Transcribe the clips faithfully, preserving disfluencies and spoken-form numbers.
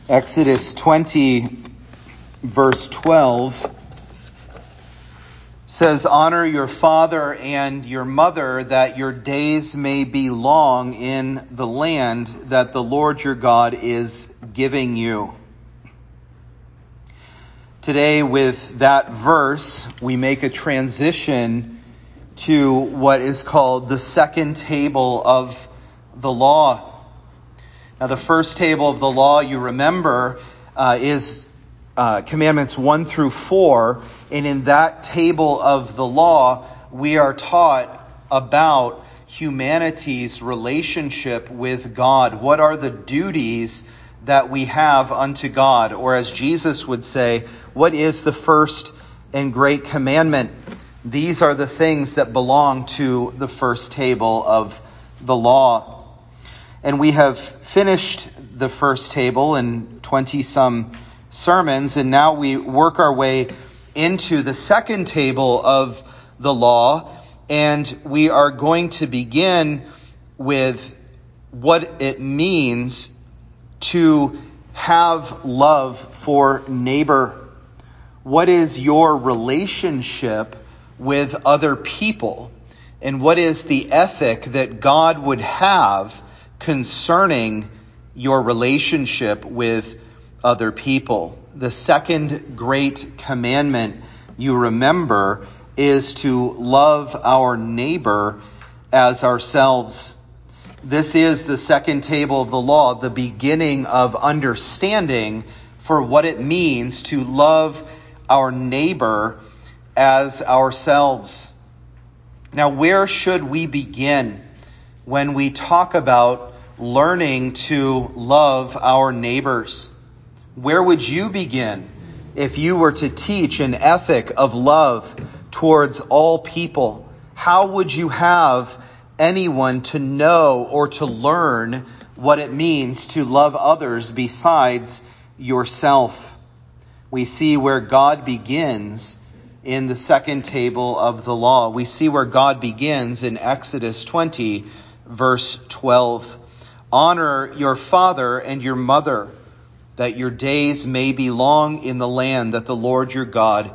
Exodus twenty, verse twelve says, "Honor your father and your mother, that your days may be long in the land that the Lord your God is giving you." Today, with that verse, we make a transition to what is called the second table of the law. Now, the first table of the law, you remember, uh, is uh, commandments one through four. And in that table of the law, we are taught about humanity's relationship with God. What are the duties that we have unto God? Or as Jesus would say, what is the first and great commandment? These are the things that belong to the first table of the law. And we have finished the first table in twenty-some sermons, and now we work our way into the second table of the law, and we are going to begin with what it means to have love for neighbor. What is your relationship with other people? And what is the ethic that God would have concerning your relationship with other people? The second great commandment, you remember, is to love our neighbor as ourselves. This is the second table of the law, the beginning of understanding for what it means to love our neighbor as ourselves. Now, where should we begin when we talk about learning to love our neighbors? Where would you begin if you were to teach an ethic of love towards all people? How would you have anyone to know or to learn what it means to love others besides yourself? We see where God begins in the second table of the law. We see where God begins in Exodus twenty, verse twelve. "Honor your father and your mother, that your days may be long in the land that the Lord your God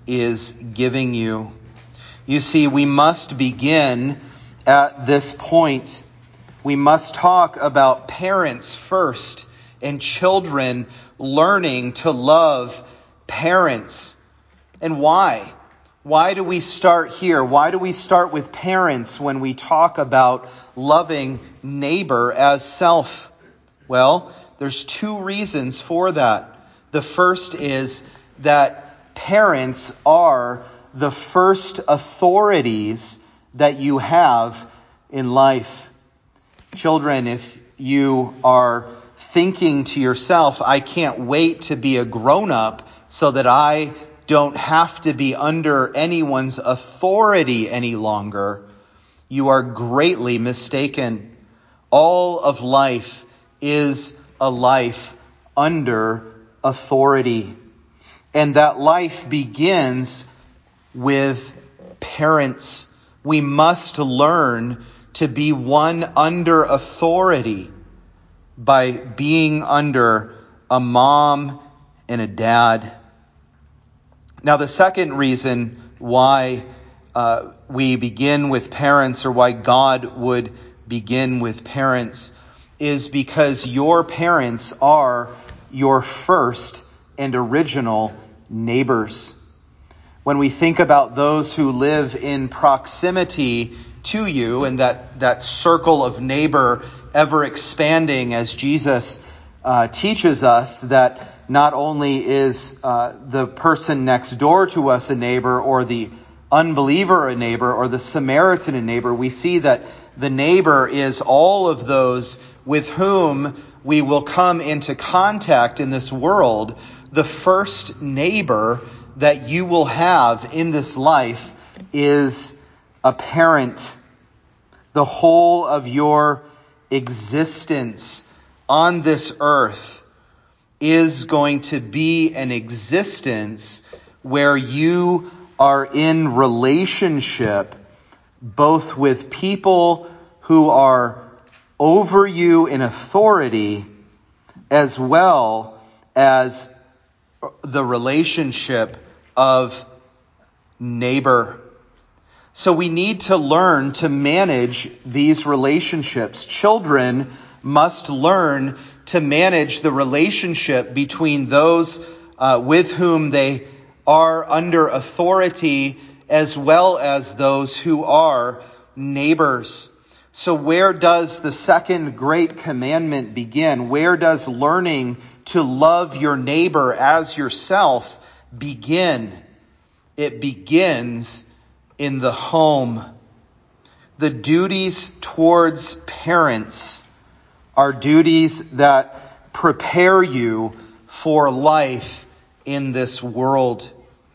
is giving you." You see, we must begin at this point. We must talk about parents first and children learning to love parents. And why? Why do we start here? Why do we start with parents when we talk about loving neighbor as self? Well, there's two reasons for that. The first is that parents are the first authorities that you have in life. Children, if you are thinking to yourself, I can't wait to be a grown-up so that I don't have to be under anyone's authority any longer, you are greatly mistaken. All of life is a life under authority. And that life begins with parents. We must learn to be one under authority by being under a mom and a dad. Now, the second reason why uh, we begin with parents, or why God would begin with parents, is because your parents are your first and original neighbors. When we think about those who live in proximity to you, and that, that circle of neighbor ever expanding, as Jesus uh, teaches us that not only is uh, the person next door to us a neighbor, or the unbeliever a neighbor, or the Samaritan a neighbor, we see that the neighbor is all of those with whom we will come into contact in this world. The first neighbor that you will have in this life is a parent. The whole of your existence on this earth is going to be an existence where you are in relationship both with people who are over you in authority, as well as the relationship of neighbor. So we need to learn to manage these relationships. Children must learn to manage the relationship between those uh, with whom they are under authority as well as those who are neighbors. So where does the second great commandment begin? Where does learning to love your neighbor as yourself begin? It begins in the home. The duties towards parents are duties that prepare you for life in this world.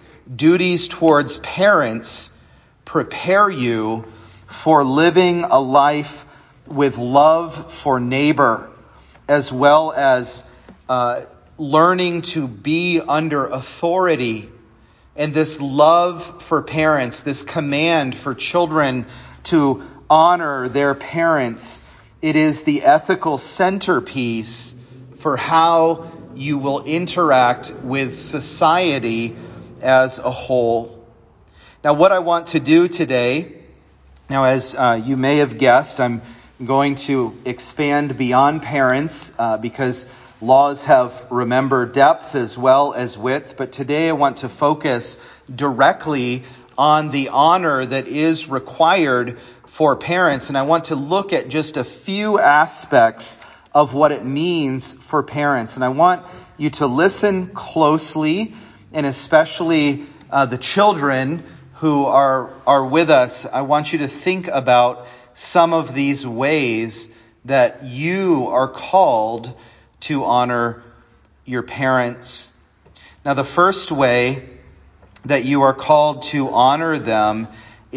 Duties towards parents prepare you for living a life with love for neighbor, as well as uh, learning to be under authority. And this love for parents, this command for children to honor their parents, it is the ethical centerpiece for how you will interact with society as a whole. Now, what I want to do today, now as uh, you may have guessed, I'm going to expand beyond parents uh, because laws have, remember, depth as well as width. But today I want to focus directly on the honor that is required for parents. And I want to look at just a few aspects of what it means for parents. And I want you to listen closely, and especially uh, the children who are, are with us. I want you to think about some of these ways that you are called to honor your parents. Now, the first way that you are called to honor them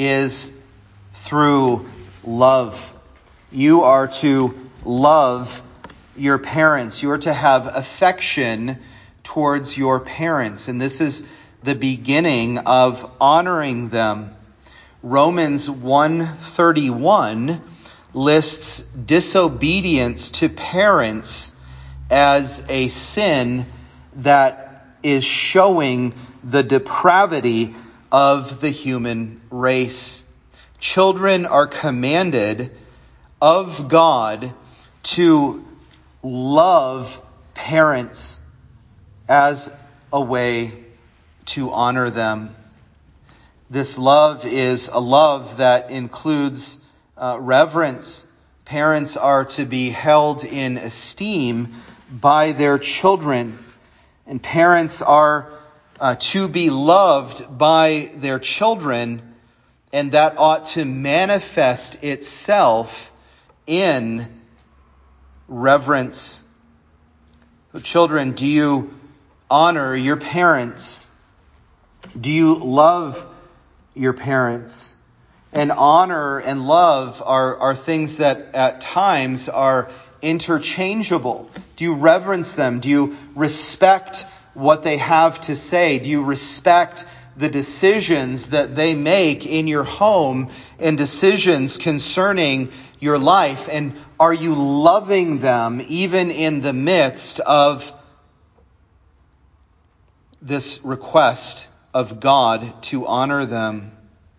is through love. You are to love your parents. You are to have affection towards your parents. And this is the beginning of honoring them. Romans one thirty-one lists disobedience to parents as a sin that is showing the depravity of the human race. Children are commanded of God to love parents as a way to honor them. This love is a love that includes uh, reverence. Parents are to be held in esteem by their children, and parents are uh, to be loved by their children, and that ought to manifest itself in reverence. So children, do you honor your parents? Do you love your parents? And honor and love are, are things that at times are interchangeable. Do you reverence them? Do you respect what they have to say? Do you respect the decisions that they make in your home and decisions concerning your life? And are you loving them even in the midst of this request of God to honor them?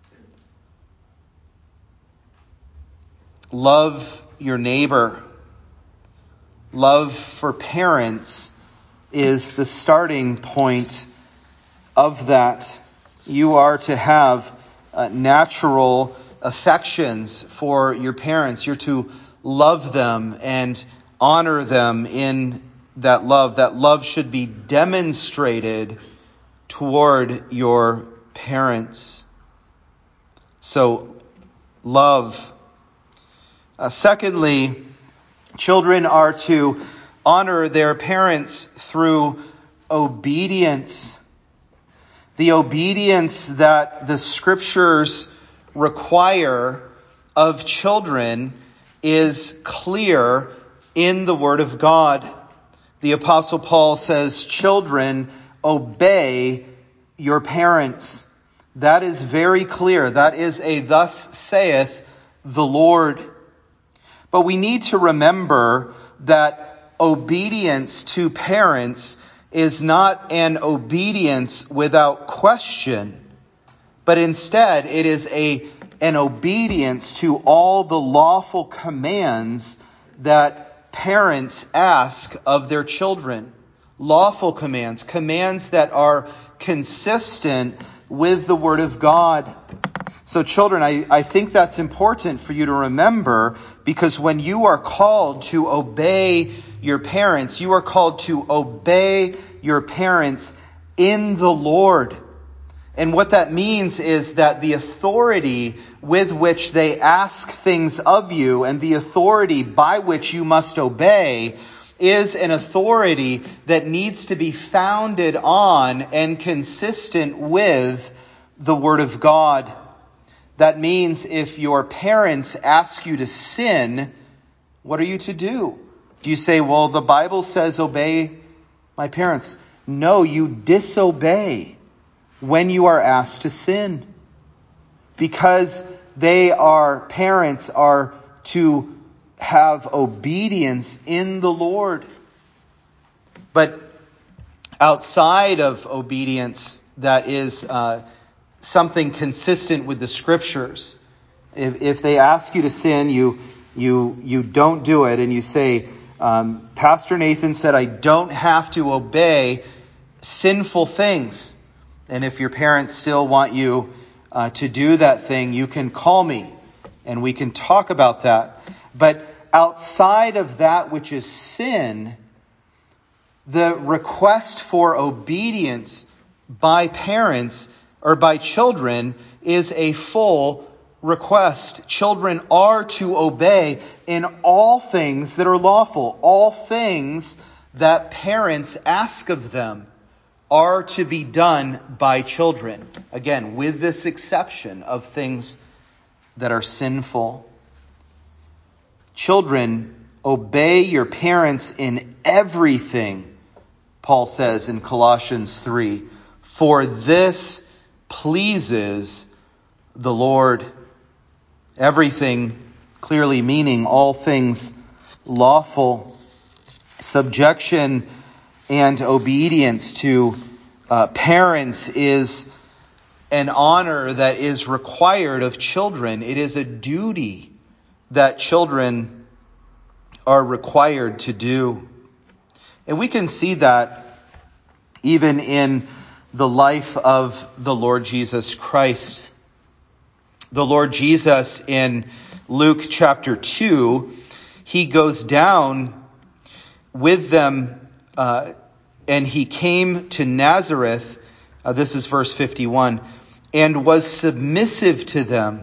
Love your neighbor. Love for parents is the starting point of that. You are to have uh, natural affections for your parents. You're to love them and honor them in that love. That love should be demonstrated toward your parents. So, love. Uh, secondly, children are to honor their parents through obedience. The obedience that the Scriptures require of children is clear in the Word of God. The Apostle Paul says, "Children, obey your parents." That is very clear. That is a "thus saith the Lord." But we need to remember that obedience to parents is not an obedience without question, but instead it is a an obedience to all the lawful commands that parents ask of their children. Lawful commands, commands that are consistent with the Word of God. So children, I, I think that's important for you to remember, because when you are called to obey your parents, you are called to obey your parents in the Lord. And what that means is that the authority with which they ask things of you and the authority by which you must obey is an authority that needs to be founded on and consistent with the Word of God. That means if your parents ask you to sin, what are you to do? Do you say, well, the Bible says obey my parents? No, you disobey when you are asked to sin. Because they are, parents are to have obedience in the Lord. But outside of obedience that is uh, something consistent with the Scriptures, if, if they ask you to sin, you you you don't do it, and you say, um, Pastor Nathan said I don't have to obey sinful things. And if your parents still want you uh, to do that thing, you can call me and we can talk about that. But outside of that which is sin, the request for obedience by parents or by children is a full request. Children are to obey in all things that are lawful. All things that parents ask of them are to be done by children. Again, with this exception of things that are sinful. Children, obey your parents in everything, Paul says in Colossians three, for this pleases the Lord. Everything clearly meaning all things lawful. Subjection and obedience to uh, parents is an honor that is required of children. It is a duty that children are required to do. And we can see that even in the life of the Lord Jesus Christ. The Lord Jesus in Luke chapter two, he goes down with them uh, and he came to Nazareth, uh, this is verse fifty-one, and was submissive to them.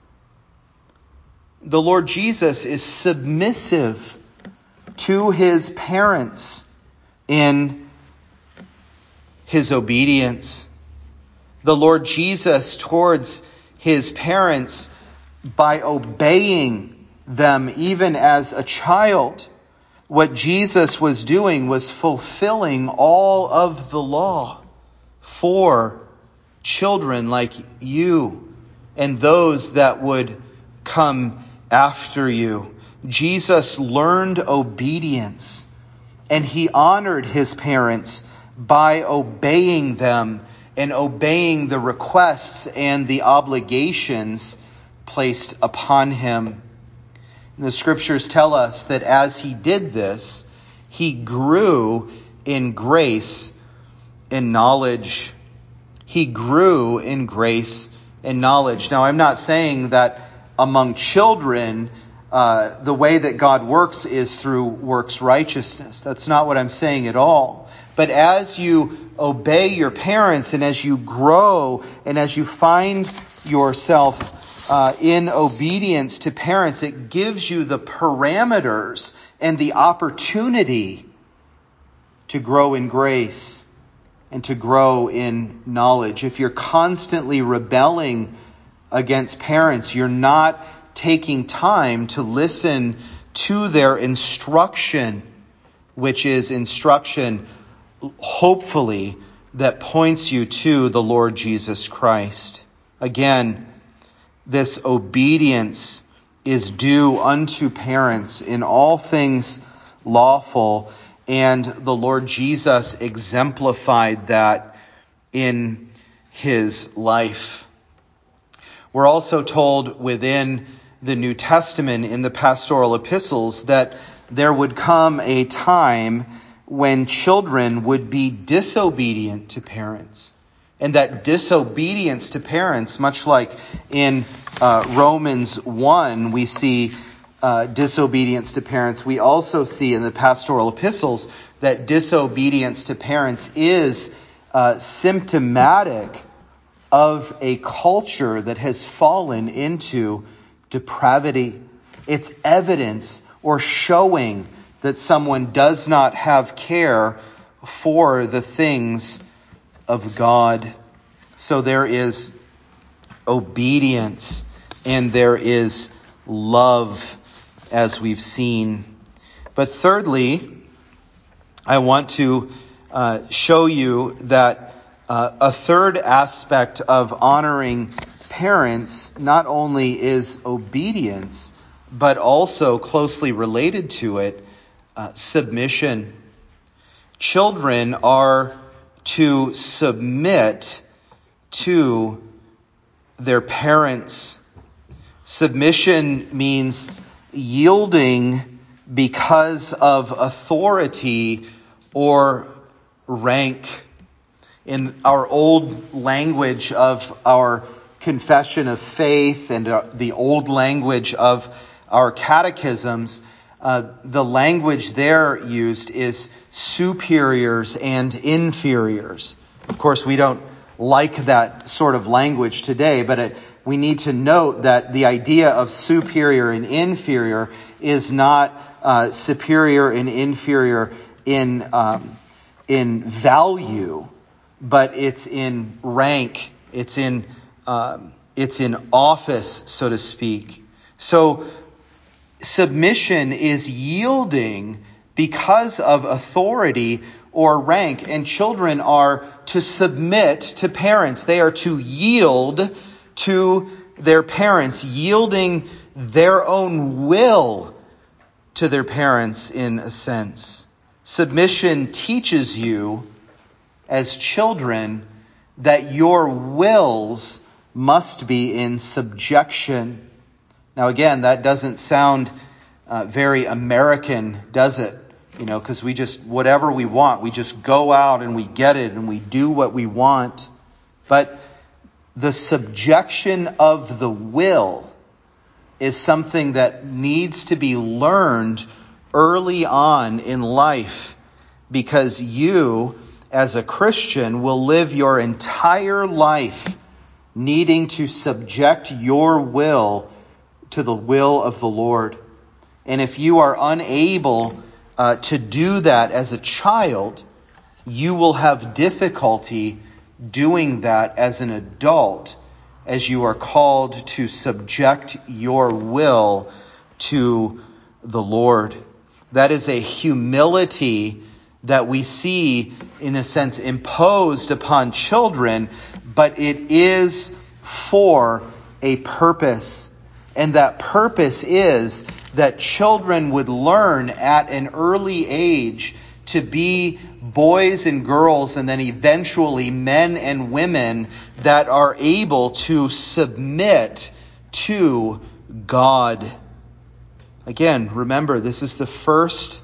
The Lord Jesus is submissive to his parents in his obedience. The Lord Jesus towards his parents by obeying them even as a child. What Jesus was doing was fulfilling all of the law for children like you and those that would come after you. Jesus learned obedience, and he honored his parents by obeying them and obeying the requests and the obligations placed upon him. The Scriptures tell us that as he did this, he grew in grace and knowledge. He grew in grace and knowledge. Now, I'm not saying that among children, uh, the way that God works is through works righteousness. That's not what I'm saying at all. But as you obey your parents and as you grow and as you find yourself Uh, in obedience to parents, it gives you the parameters and the opportunity to grow in grace and to grow in knowledge. If you're constantly rebelling against parents, you're not taking time to listen to their instruction, which is instruction, hopefully, that points you to the Lord Jesus Christ. Again, this obedience is due unto parents in all things lawful, And the Lord Jesus exemplified that in his life. We're also told within the New Testament in the pastoral epistles that there would come a time when children would be disobedient to parents. And that disobedience to parents, much like in uh, Romans one, we see uh, disobedience to parents. We also see in the pastoral epistles that disobedience to parents is uh, symptomatic of a culture that has fallen into depravity. It's evidence or showing that someone does not have care for the things of God. So there is obedience and there is love, as we've seen. But thirdly, I want to uh, show you that uh, a third aspect of honoring parents not only is obedience, but also closely related to it, uh, submission. Children are to submit to their parents. Submission means yielding because of authority or rank. In our old language of our confession of faith and uh, the old language of our catechisms, uh, the language there used is superiors and inferiors. Of course, we don't like that sort of language today, but it, we need to note that the idea of superior and inferior is not uh, superior and inferior in um, in value, but it's in rank, it's in um, it's in office, so to speak. So submission is yielding because of authority or rank, and children are to submit to parents. They are to yield to their parents, yielding their own will to their parents in a sense. Submission teaches you as children that your wills must be in subjection. Now again, that doesn't sound uh, very American, does it? You know, because we just, whatever we want, we just go out and we get it and we do what we want. But the subjection of the will is something that needs to be learned early on in life, because you, as a Christian, will live your entire life needing to subject your will to the will of the Lord. And if you are unable uh, to do that as a child, you will have difficulty doing that as an adult, as you are called to subject your will to the Lord. That is a humility that we see, in a sense, imposed upon children, but it is for a purpose. And that purpose is that children would learn at an early age to be boys and girls, and then eventually men and women that are able to submit to God. Again, remember, this is the first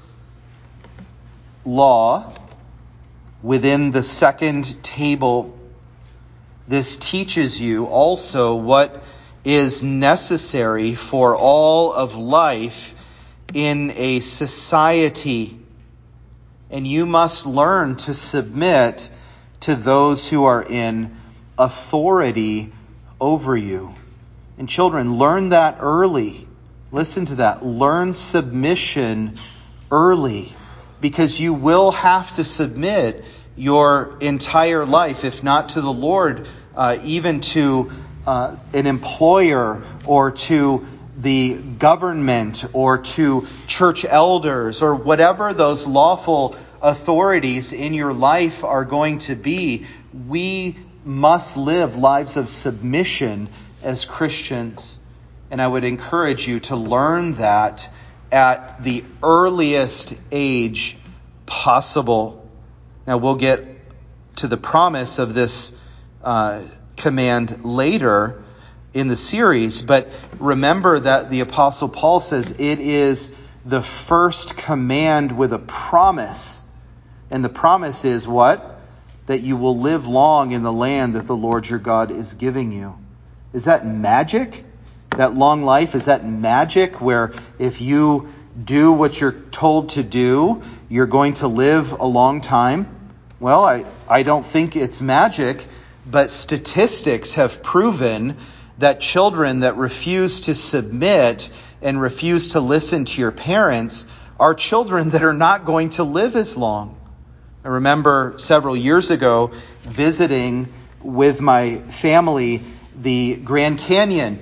law within the second table. This teaches you also what is necessary for all of life in a society. And you must learn to submit to those who are in authority over you. And children, learn that early. Listen to that. Learn submission early, because you will have to submit your entire life, if not to the Lord, uh, even to uh, an employer or to the government or to church elders or whatever those lawful authorities in your life are going to be. We must live lives of submission as Christians. And I would encourage you to learn that at the earliest age possible. Now we'll get to the promise of this uh, command later in the series, but remember that the Apostle Paul says it is the first command with a promise. And the promise is what? That you will live long in the land that the Lord your God is giving you. Is that magic? That long life, is that magic where if you do what you're told to do, you're going to live a long time? Well, I, I don't think it's magic, but statistics have proven that children that refuse to submit and refuse to listen to your parents are children that are not going to live as long. I remember several years ago visiting with my family the Grand Canyon,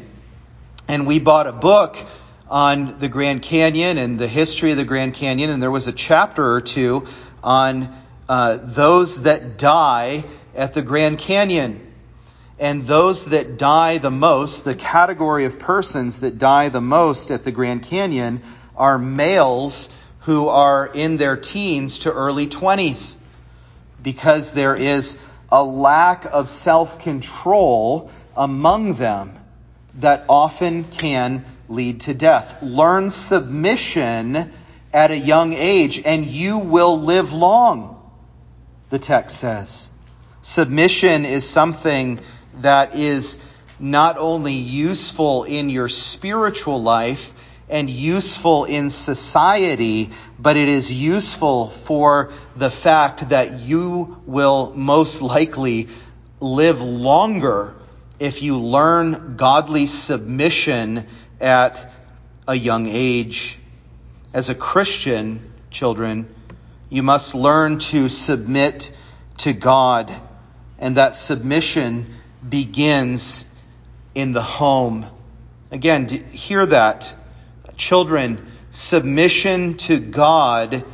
and we bought a book on the Grand Canyon and the history of the Grand Canyon, and there was a chapter or two on uh, those that die at the Grand Canyon. And those that die the most, the category of persons that die the most at the Grand Canyon are males who are in their teens to early twenties, because there is a lack of self-control among them that often can lead to death. Learn submission at a young age and you will live long, the text says. Submission is something that is not only useful in your spiritual life and useful in society, but it is useful for the fact that you will most likely live longer if you learn godly submission at a young age. As a Christian, children, you must learn to submit to God, and that submission begins in the home. Again, hear that. Children, submission to God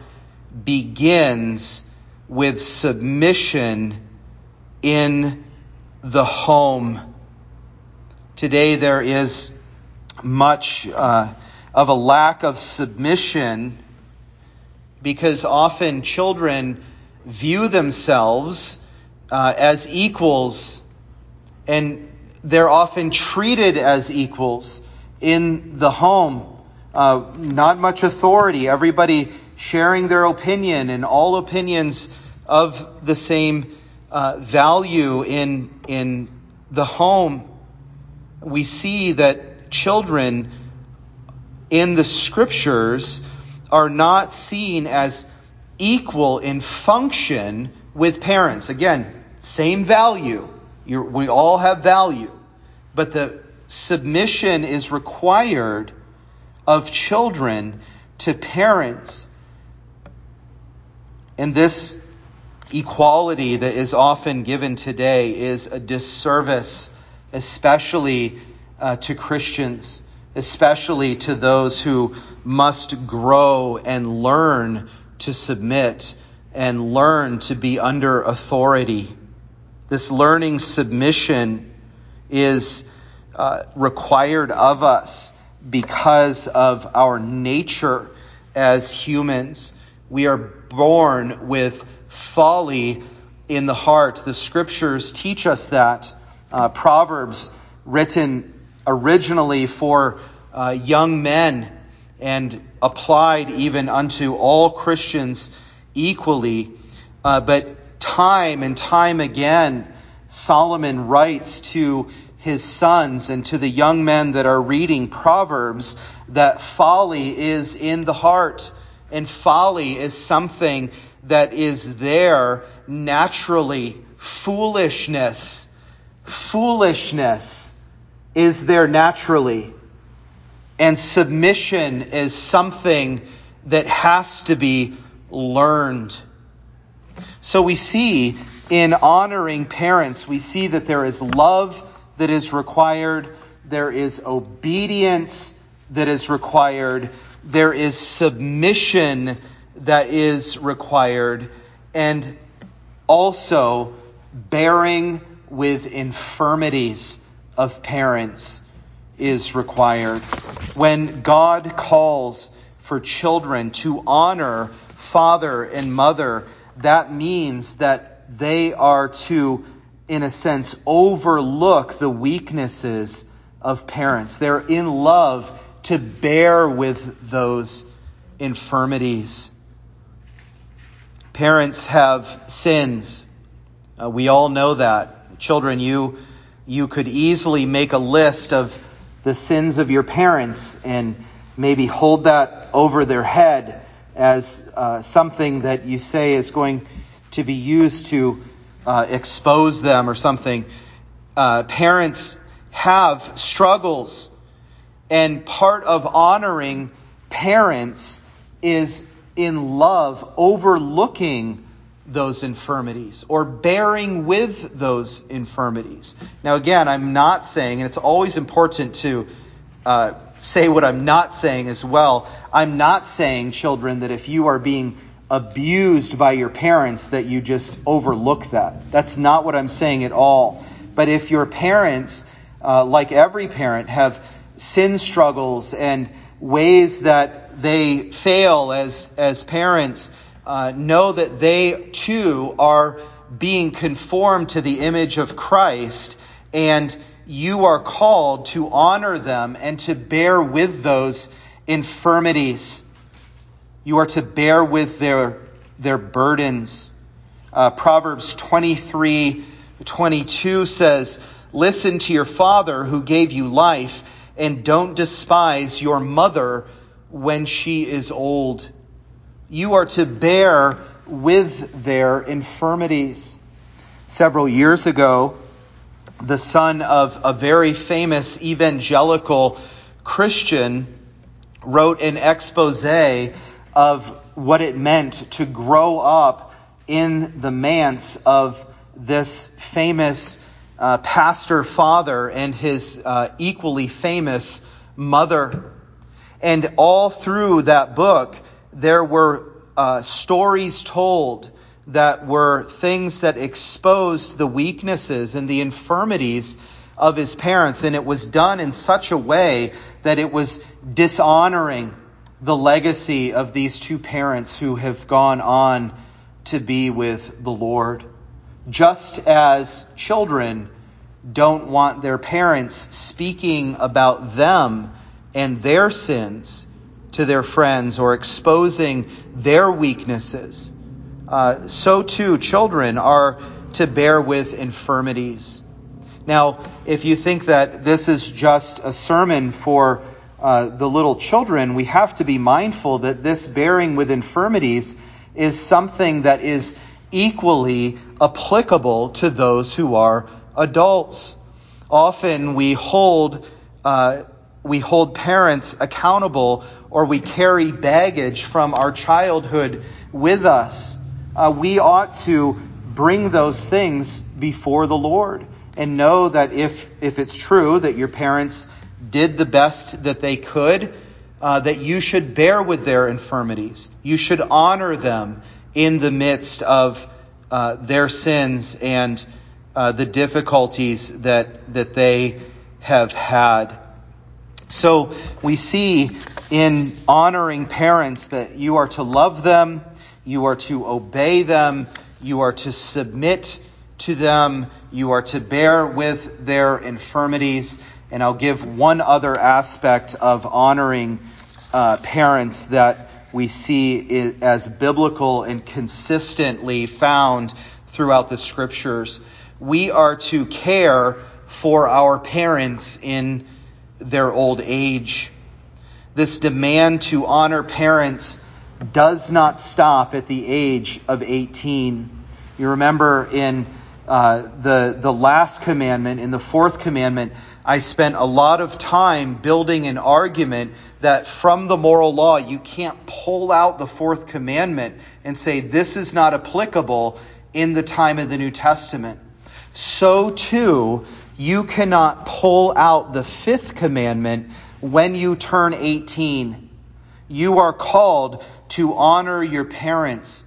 begins with submission in the home. Today there is much uh, of a lack of submission because often children view themselves uh, as equals, and they're often treated as equals in the home. Uh, not much authority, everybody sharing their opinion, and all opinions of the same uh, value in, in the home. We see that children in the Scriptures are not seen as equal in function with parents. Again, same value. You're, we all have value. But the submission is required of children to parents. And this equality that is often given today is a disservice, especially uh, to Christians, especially to those who must grow and learn to submit and learn to be under authority. This learning submission is uh, required of us because of our nature as humans. We are born with folly in the heart. The Scriptures teach us that. Uh, Proverbs, written originally for uh, young men and applied even unto all Christians equally. Uh, but time and time again, Solomon writes to his sons and to the young men that are reading Proverbs that folly is in the heart. And folly is something that is there naturally. Foolishness. Foolishness is there naturally. And submission is something that has to be learned. So we see in honoring parents, we see that there is love that is required. There is obedience that is required. There is submission that is required. And also bearing with infirmities of parents is required. When God calls for children to honor father and mother, that means that they are to, in a sense, overlook the weaknesses of parents. They're in love to bear with those infirmities. Parents have sins. Uh, we all know that. Children, you you could easily make a list of the sins of your parents and maybe hold that over their head as uh, something that you say is going to be used to uh, expose them or something. Uh, parents have struggles, and part of honoring parents is in love overlooking those infirmities or bearing with those infirmities. Now again, I'm not saying, and it's always important to uh, say what I'm not saying as well. I'm not saying, children, that if you are being abused by your parents that you just overlook that. That's not what I'm saying at all. But if your parents, uh, like every parent, have sin struggles and ways that they fail as, as parents, uh, know that they too are being conformed to the image of Christ, and you are called to honor them and to bear with those infirmities. You are to bear with their, their burdens. Uh, Proverbs twenty-three twenty-two says, "Listen to your father who gave you life, and don't despise your mother when she is old." You are to bear with their infirmities. Several years ago, the son of a very famous evangelical Christian wrote an expose of what it meant to grow up in the manse of this famous uh, pastor father and his uh, equally famous mother. And all through that book, there were uh, stories told that were things that exposed the weaknesses and the infirmities of his parents. And it was done in such a way that it was dishonoring the legacy of these two parents who have gone on to be with the Lord. Just as children don't want their parents speaking about them and their sins to their friends or exposing their weaknesses, uh, so too children are to bear with infirmities. Now, if you think that this is just a sermon for uh, the little children, we have to be mindful that this bearing with infirmities is something that is equally applicable to those who are adults. Often we hold uh, we hold parents accountable, or we carry baggage from our childhood with us. Uh, we ought to bring those things before the Lord and know that if if it's true that your parents did the best that they could, uh, that you should bear with their infirmities. You should honor them in the midst of uh, their sins and uh, the difficulties that that they have had. So we see in honoring parents that you are to love them, you are to obey them, you are to submit to them, you are to bear with their infirmities. And I'll give one other aspect of honoring uh, parents that we see as biblical and consistently found throughout the Scriptures. We are to care for our parents in their old age. This demand to honor parents does not stop at the age of eighteen. You remember in uh, the the last commandment, in the fourth commandment, I spent a lot of time building an argument that from the moral law, you can't pull out the fourth commandment and say this is not applicable in the time of the New Testament. So too, you cannot pull out the fifth commandment when you turn eighteen. You are called to honor your parents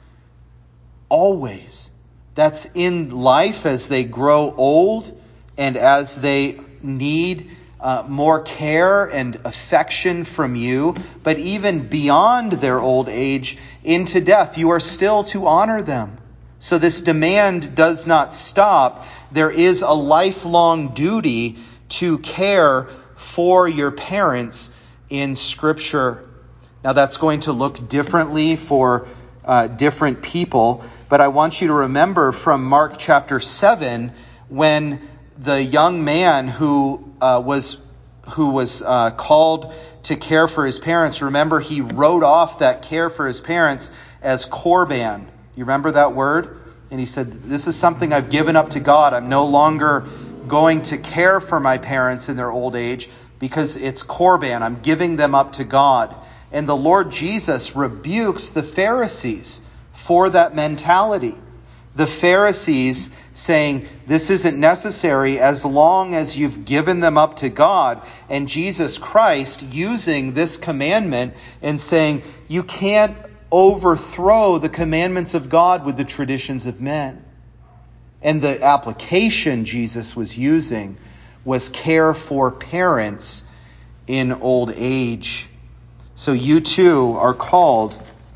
always. That's in life as they grow old and as they need uh, more care and affection from you, but even beyond their old age into death, you are still to honor them. So this demand does not stop. There is a lifelong duty to care for your parents in Scripture. Now that's going to look differently for uh, different people, but I want you to remember from Mark chapter seven, when the young man who uh, was who was uh, called to care for his parents, remember he wrote off that care for his parents as korban. You remember that word? And he said, this is something I've given up to God. I'm no longer going to care for my parents in their old age because it's korban. I'm giving them up to God. And the Lord Jesus rebukes the Pharisees for that mentality. The Pharisees saying, this isn't necessary as long as you've given them up to God. And Jesus Christ using this commandment and saying, you can't overthrow the commandments of God with the traditions of men. And the application Jesus was using was care for parents in old age. So you too are called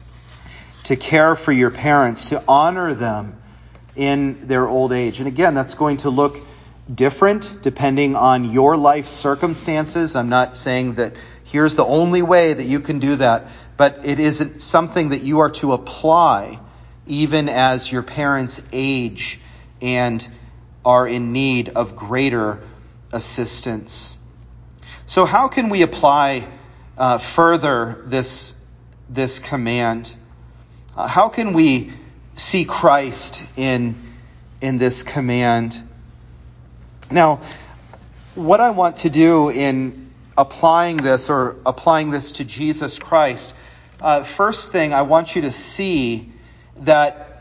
to care for your parents, to honor them in their old age. And again, that's going to look different depending on your life circumstances. I'm not saying that here's the only way that you can do that, but it isn't something that you are to apply even as your parents age and are in need of greater assistance. So how can we apply uh, further this, this command? Uh, how can we see Christ in, in this command? Now, what I want to do in applying this or applying this to Jesus Christ, uh, first thing I want you to see that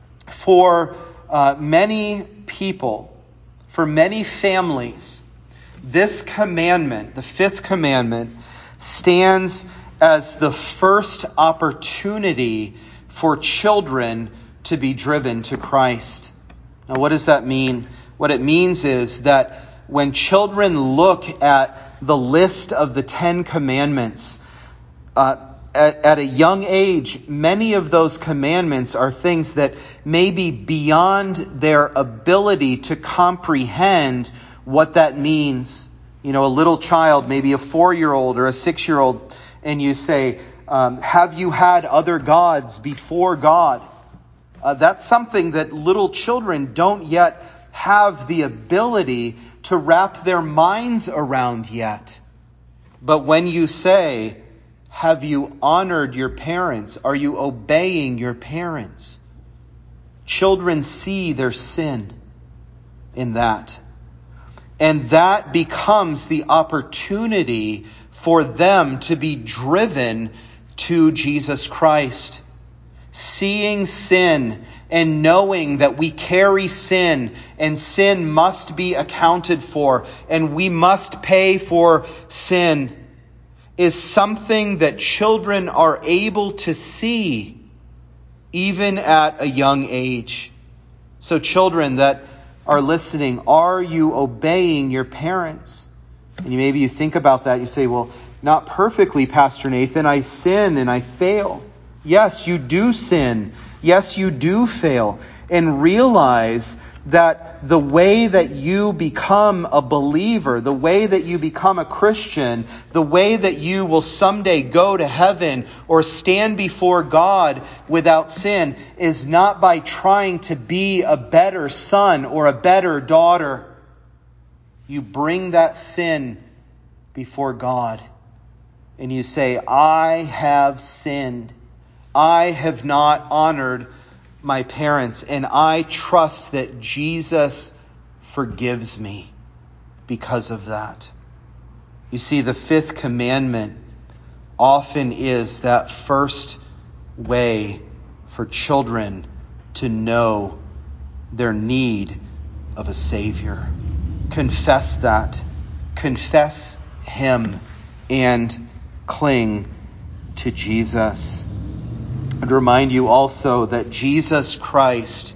for uh, many people, for many families, this commandment, the fifth commandment, stands as the first opportunity for children to be driven to Christ. Now, what does that mean? What it means is that when children look at the list of the Ten Commandments, uh, at, at a young age, many of those commandments are things that may be beyond their ability to comprehend what that means. You know, a little child, maybe a four-year-old or a six-year-old, and you say, um, have you had other gods before God? Uh, that's something that little children don't yet have the ability to wrap their minds around yet. But when you say, have you honored your parents? Are you obeying your parents? Children see their sin in that. And that becomes the opportunity for them to be driven to Jesus Christ. Seeing sin and knowing that we carry sin and sin must be accounted for and we must pay for sin is something that children are able to see even at a young age. So children that are listening, are you obeying your parents? And you, maybe you think about that. You say, well, not perfectly, Pastor Nathan. I sin and I fail. Yes, you do sin. Yes, you do fail. And realize that the way that you become a believer, the way that you become a Christian, the way that you will someday go to heaven or stand before God without sin is not by trying to be a better son or a better daughter. You bring that sin before God and you say, I have sinned. I have not honored my parents, and I trust that Jesus forgives me because of that. You see, the fifth commandment often is that first way for children to know their need of a Savior. Confess that. Confess Him and cling to Jesus. I'd remind you also that Jesus Christ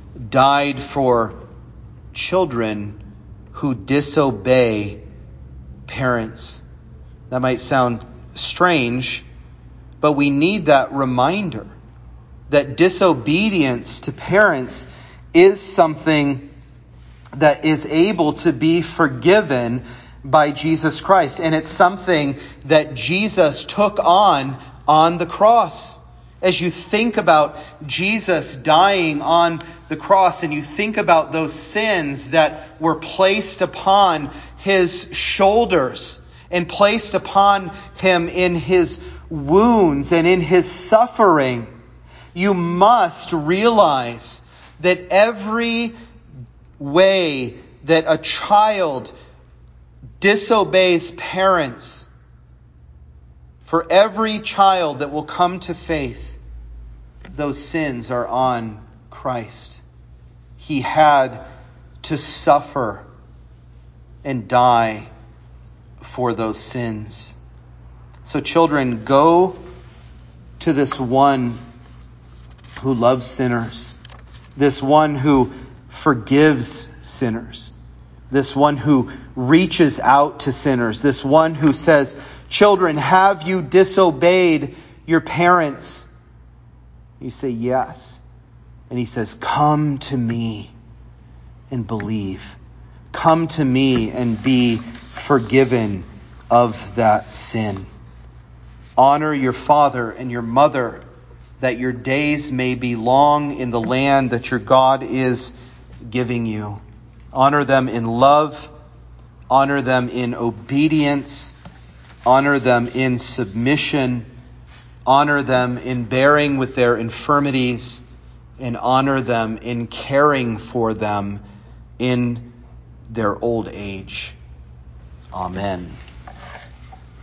died for children who disobey parents. That might sound strange, but we need that reminder that disobedience to parents is something that is able to be forgiven by Jesus Christ. And it's something that Jesus took on on the cross. As you think about Jesus dying on the cross and you think about those sins that were placed upon his shoulders and placed upon him in his wounds and in his suffering, you must realize that every way that a child disobeys parents, for every child that will come to faith, those sins are on Christ. He had to suffer and die for those sins. So children, go to this one who loves sinners, this one who forgives sinners, this one who reaches out to sinners, this one who says, children, have you disobeyed your parents? You say, yes. And he says, come to me and believe. Come to me and be forgiven of that sin. Honor your father and your mother, that your days may be long in the land that your God is giving you. Honor them in love. Honor them in obedience. Honor them in submission. Honor them in bearing with their infirmities. And honor them in caring for them in their old age. Amen.